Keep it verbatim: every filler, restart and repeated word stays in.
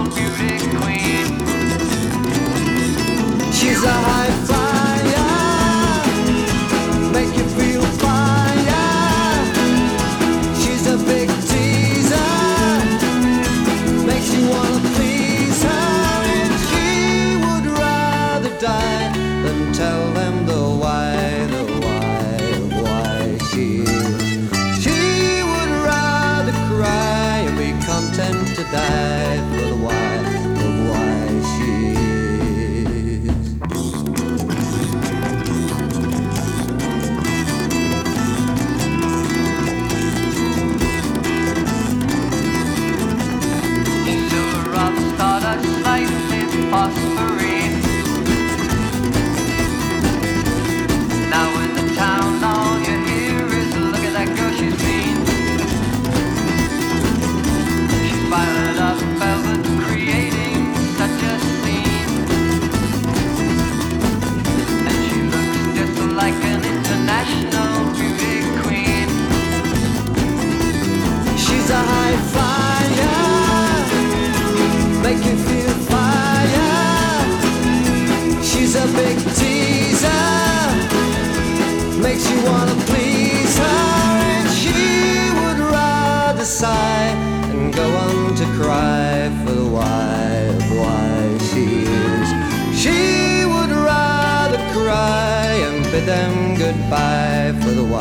beauty queen. She's a high flyer, make you feel fire. She's a big teaser, makes you wanna please her. And she would rather die than tell them the why, the why, why she is. She would rather cry and be content to die for the why of why she is. Silver of stardust, light in phosphorine. Now in the town, all you hear is look at that girl, she's mean. She's violet up velvet, creating such a scene. And she looks just like an international beauty queen. She's a high flyer, make you feel fire. She's a big teaser, makes you wanna please her. And she would rather sigh and go on to cry for the why of why she is. She would rather cry and bid them goodbye for the why